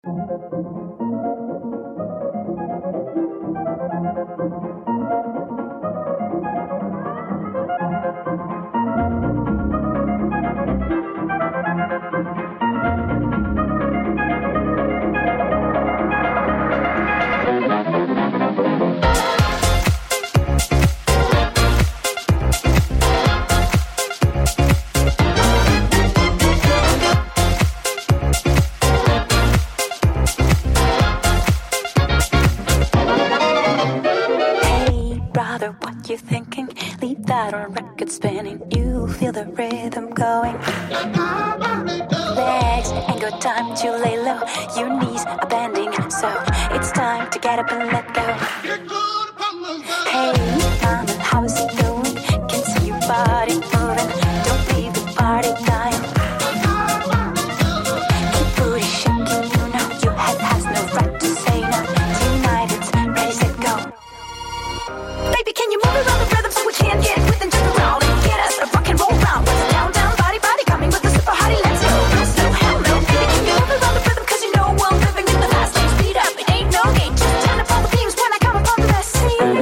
You thinking? Leave that on record spinning. You feel the rhythm going. Legs ain't got time to lay low. Your knees are bending, so it's time to get up and let go. Hey, mama, how is it going? Can see your body moving. Don't leave the party dying. Keep booty shaking, you know your head has no right to say no. Tonight it's ready, set, go. Baby, can you move around the rhythm so we can get with and just around and get us a rock and roll round? What's it down, down, body, body, coming with the super hottie, let's go. No slow, hell no. Baby, can you move around the rhythm cause you know I'm living in the fast lane. Speed up, it ain't no game. Just turn up all the beams when I come upon the scene.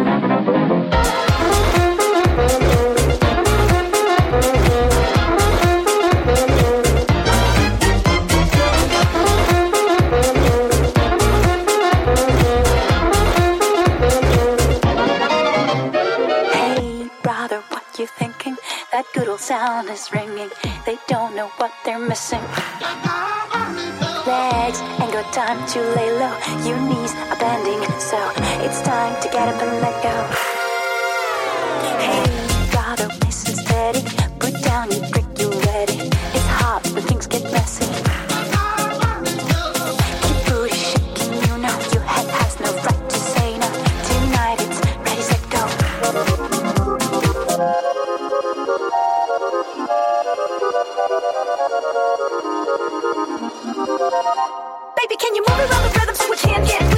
You thinking that good old sound is ringing? They don't know what they're missing. Legs ain't got time to lay low. Your knees are bending, so it's time to get up and let go. Hey, brother, listen steady. Put down your drink, you ready? It's hot when things get messy. Keep booty shaking, you know your head has no right to say no. Tonight it's ready, set, go. Baby, can you move around the rhythm so we can get